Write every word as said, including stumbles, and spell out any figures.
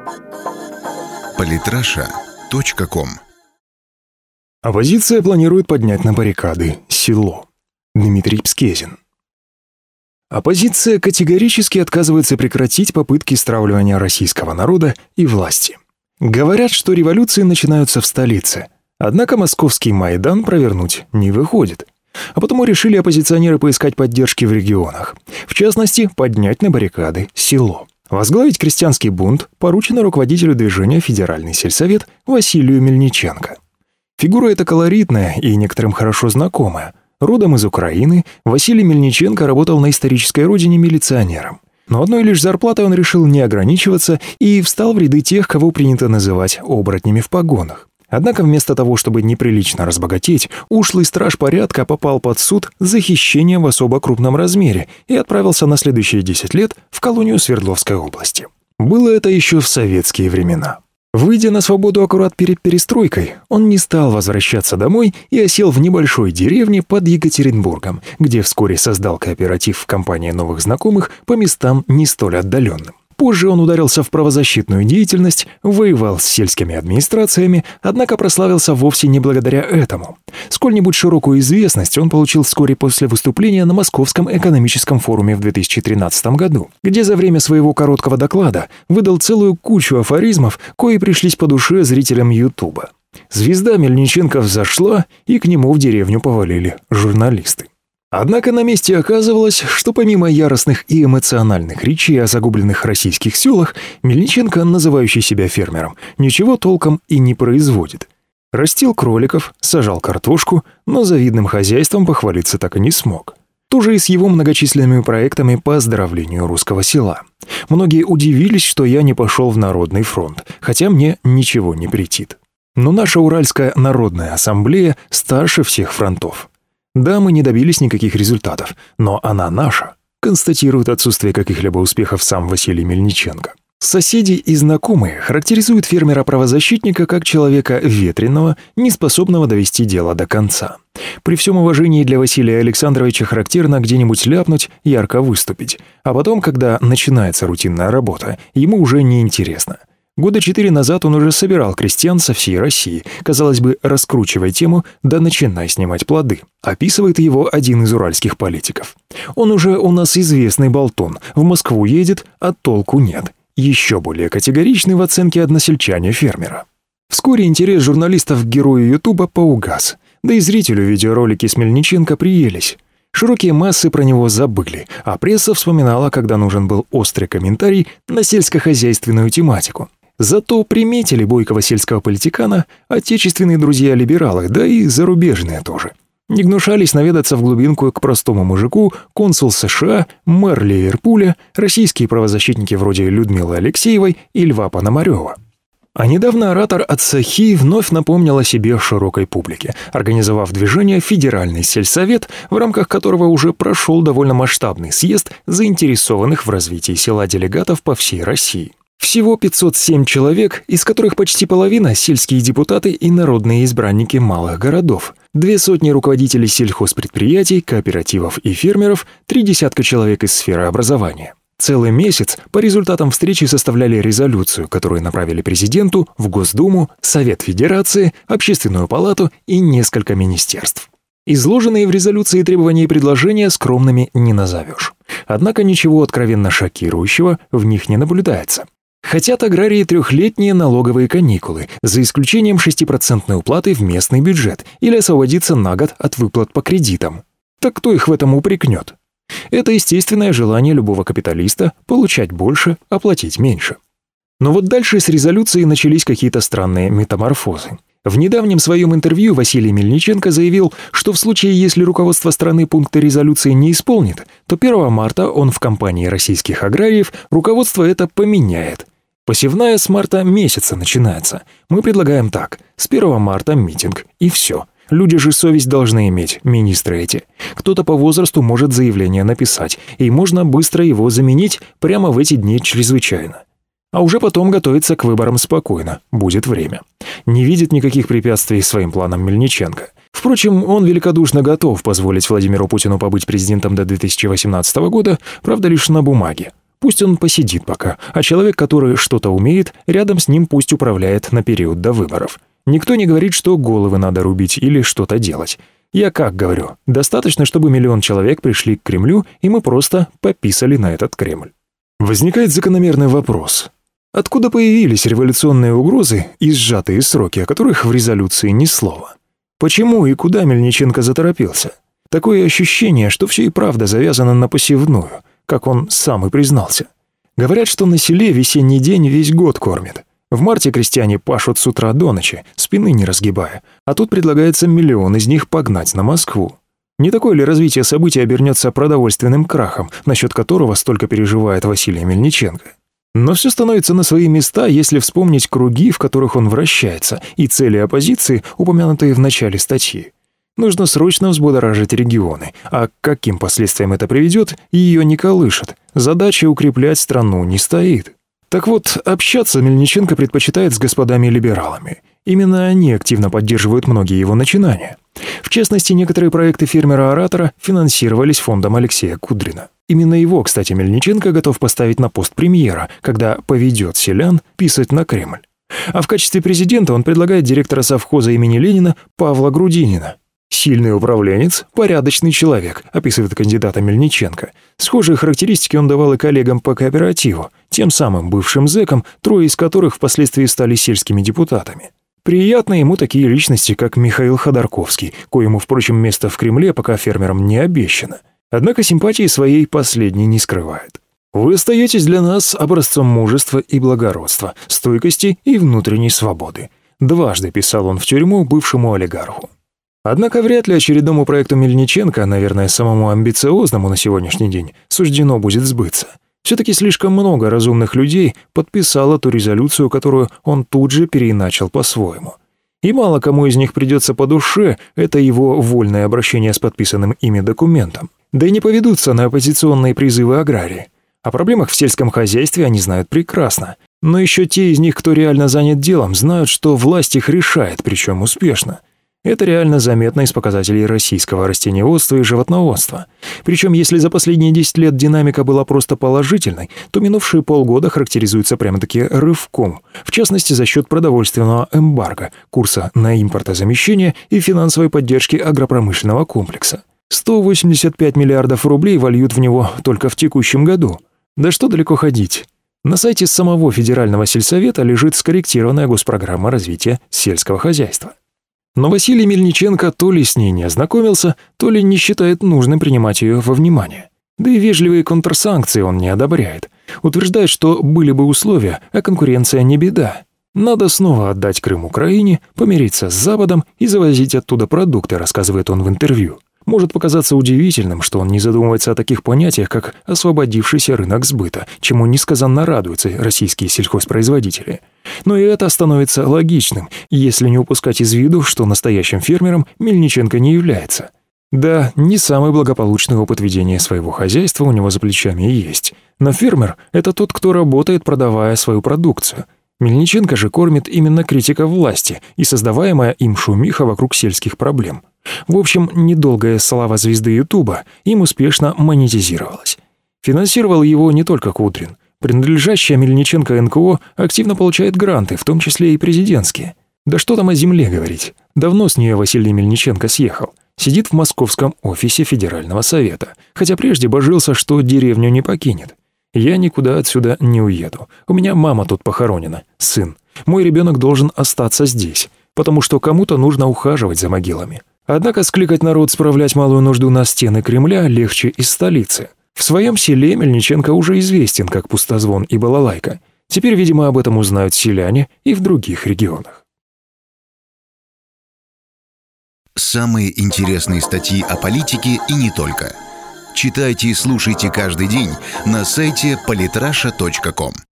политраша точка ком. Оппозиция планирует поднять на баррикады село. Дмитрий Пскезин. Оппозиция категорически отказывается прекратить попытки стравливания российского народа и власти. Говорят, что революции начинаются в столице, однако московский Майдан провернуть не выходит. А потому решили оппозиционеры поискать поддержки в регионах. В частности, поднять на баррикады село. Возглавить крестьянский бунт поручено руководителю движения «Федеральный сельсовет» Василию Мельниченко. Фигура эта колоритная и некоторым хорошо знакомая. Родом из Украины, Василий Мельниченко работал на исторической родине милиционером. Но одной лишь зарплатой он решил не ограничиваться и встал в ряды тех, кого принято называть оборотнями в погонах. Однако вместо того, чтобы неприлично разбогатеть, ушлый страж порядка попал под суд за хищение в особо крупном размере и отправился на следующие десять лет в колонию Свердловской области. Было это еще в советские времена. Выйдя на свободу аккурат перед перестройкой, он не стал возвращаться домой и осел в небольшой деревне под Екатеринбургом, где вскоре создал кооператив в компании новых знакомых по местам не столь отдаленным. Позже он ударился в правозащитную деятельность, воевал с сельскими администрациями, однако прославился вовсе не благодаря этому. Сколь-нибудь широкую известность он получил вскоре после выступления на Московском экономическом форуме в две тысячи тринадцатом году, где за время своего короткого доклада выдал целую кучу афоризмов, кои пришлись по душе зрителям Ютуба. Звезда Мельниченко взошла, и к нему в деревню повалили журналисты. Однако на месте оказывалось, что помимо яростных и эмоциональных речей о загубленных российских селах, Мельниченко, называющий себя фермером, ничего толком и не производит. Растил кроликов, сажал картошку, но завидным хозяйством похвалиться так и не смог. То же и с его многочисленными проектами по оздоровлению русского села. Многие удивились, что я не пошел в Народный фронт, хотя мне ничего не претит. Но наша Уральская народная ассамблея старше всех фронтов. Да, мы не добились никаких результатов, но она наша, констатирует отсутствие каких-либо успехов сам Василий Мельниченко. Соседи и знакомые характеризуют фермера-правозащитника как человека ветреного, неспособного довести дело до конца. При всем уважении для Василия Александровича характерно где-нибудь ляпнуть, ярко выступить, а потом, когда начинается рутинная работа, ему уже неинтересно. Года четыре назад он уже собирал крестьян со всей России, казалось бы, раскручивая тему, да начинай снимать плоды. Описывает его один из уральских политиков. Он уже у нас известный болтун, в Москву едет, а толку нет. Еще более категоричный в оценке односельчане-фермера. Вскоре интерес журналистов к герою Ютуба поугас, да и зрителю видеоролики с Мельниченко приелись. Широкие массы про него забыли, а пресса вспоминала, когда нужен был острый комментарий на сельскохозяйственную тематику. Зато приметили бойкого сельского политикана отечественные друзья-либералы, да и зарубежные тоже. Не гнушались наведаться в глубинку к простому мужику консул США, мэр Ливерпуля, российские правозащитники вроде Людмилы Алексеевой и Льва Пономарева. А недавно оратор от САХИ вновь напомнил о себе широкой публике, организовав движение «Федеральный сельсовет», в рамках которого уже прошел довольно масштабный съезд заинтересованных в развитии села делегатов по всей России. Всего пятьсот семь человек, из которых почти половина – сельские депутаты и народные избранники малых городов, две сотни руководителей сельхозпредприятий, кооперативов и фермеров, три десятка человек из сферы образования. Целый месяц по результатам встречи составляли резолюцию, которую направили президенту, в Госдуму, Совет Федерации, Общественную палату и несколько министерств. Изложенные в резолюции требования и предложения скромными не назовешь. Однако ничего откровенно шокирующего в них не наблюдается. Хотят аграрии трехлетние налоговые каникулы, за исключением шестипроцентной уплаты в местный бюджет или освободиться на год от выплат по кредитам. Так кто их в этом упрекнет? Это естественное желание любого капиталиста получать больше, а платить меньше. Но вот дальше с резолюцией начались какие-то странные метаморфозы. В недавнем своем интервью Василий Мельниченко заявил, что в случае, если руководство страны пункты резолюции не исполнит, то первого марта он в компании российских аграриев руководство это поменяет. Посевная с марта месяца начинается. Мы предлагаем так: с первого марта митинг, и все. Люди же совесть должны иметь, министры эти. Кто-то по возрасту может заявление написать, и можно быстро его заменить прямо в эти дни чрезвычайно. А уже потом готовиться к выборам спокойно, будет время. Не видит никаких препятствий своим планам Мельниченко. Впрочем, он великодушно готов позволить Владимиру Путину побыть президентом до две тысячи восемнадцатого года, правда лишь на бумаге. Пусть он посидит пока, а человек, который что-то умеет, рядом с ним пусть управляет на период до выборов. Никто не говорит, что головы надо рубить или что-то делать. Я как говорю, достаточно, чтобы миллион человек пришли к Кремлю, и мы просто пописали на этот Кремль. Возникает закономерный вопрос. Откуда появились революционные угрозы и сжатые сроки, о которых в резолюции ни слова? Почему и куда Мельниченко заторопился? Такое ощущение, что все и правда завязано на посевную, как он сам и признался. Говорят, что на селе весенний день весь год кормит. В марте крестьяне пашут с утра до ночи, спины не разгибая, а тут предлагается миллион из них погнать на Москву. Не такое ли развитие событий обернется продовольственным крахом, насчет которого столько переживает Василий Мельниченко? Но все становится на свои места, если вспомнить круги, в которых он вращается, и цели оппозиции, упомянутые в начале статьи. Нужно срочно взбудоражить регионы, а к каким последствиям это приведет, ее не колышет. Задача укреплять страну не стоит. Так вот, общаться Мельниченко предпочитает с господами-либералами. Именно они активно поддерживают многие его начинания. В частности, некоторые проекты фермера-оратора финансировались фондом Алексея Кудрина. Именно его, кстати, Мельниченко готов поставить на пост премьера, когда поведет селян писать на Кремль. А в качестве президента он предлагает директора совхоза имени Ленина Павла Грудинина. «Сильный управленец, порядочный человек», описывает кандидата Мельниченко. Схожие характеристики он давал и коллегам по кооперативу, тем самым бывшим зэкам, трое из которых впоследствии стали сельскими депутатами. Приятны ему такие личности, как Михаил Ходорковский, коему, впрочем, место в Кремле пока фермерам не обещано. Однако симпатии своей последний не скрывает. «Вы остаетесь для нас образцом мужества и благородства, стойкости и внутренней свободы», дважды писал он в тюрьму бывшему олигарху. Однако вряд ли очередному проекту Мельниченко, наверное, самому амбициозному на сегодняшний день, суждено будет сбыться. Все-таки слишком много разумных людей подписало ту резолюцию, которую он тут же переиначил по-своему. И мало кому из них придется по душе это его вольное обращение с подписанным ими документом. Да и не поведутся на оппозиционные призывы аграрии. О проблемах в сельском хозяйстве они знают прекрасно. Но еще те из них, кто реально занят делом, знают, что власть их решает, причем успешно. Это реально заметно из показателей российского растениеводства и животноводства. Причем, если за последние десять лет динамика была просто положительной, то минувшие полгода характеризуются прямо-таки рывком, в частности за счет продовольственного эмбарго, курса на импортозамещение и финансовой поддержки агропромышленного комплекса. сто восемьдесят пять миллиардов рублей вольют в него только в текущем году. Да что далеко ходить. На сайте самого Федерального сельсовета лежит скорректированная госпрограмма развития сельского хозяйства. Но Василий Мельниченко то ли с ней не ознакомился, то ли не считает нужным принимать ее во внимание. Да и вежливые контрсанкции он не одобряет. Утверждает, что были бы условия, а конкуренция не беда. Надо снова отдать Крым Украине, помириться с Западом и завозить оттуда продукты, рассказывает он в интервью. Может показаться удивительным, что он не задумывается о таких понятиях, как освободившийся рынок сбыта, чему несказанно радуются российские сельхозпроизводители. Но и это становится логичным, если не упускать из виду, что настоящим фермером Мельниченко не является. Да, не самый благополучный опыт ведения своего хозяйства у него за плечами и есть. Но фермер – это тот, кто работает, продавая свою продукцию. Мельниченко же кормит именно критика власти и создаваемая им шумиха вокруг сельских проблем. В общем, недолгая слава звезды Ютуба им успешно монетизировалась. Финансировал его не только Кудрин. Принадлежащая Мельниченко эн ка о активно получает гранты, в том числе и президентские. Да что там о земле говорить. Давно с нее Василий Мельниченко съехал. Сидит в московском офисе Федерального совета, хотя прежде божился, что деревню не покинет. «Я никуда отсюда не уеду. У меня мама тут похоронена, сын. Мой ребенок должен остаться здесь, потому что кому-то нужно ухаживать за могилами». Однако скликать народ справлять малую нужду на стены Кремля легче из столицы. В своем селе Мельниченко уже известен как пустозвон и балалайка. Теперь, видимо, об этом узнают селяне и в других регионах. Самые интересные статьи о политике и не только. Читайте и слушайте каждый день на сайте политраша точка ком.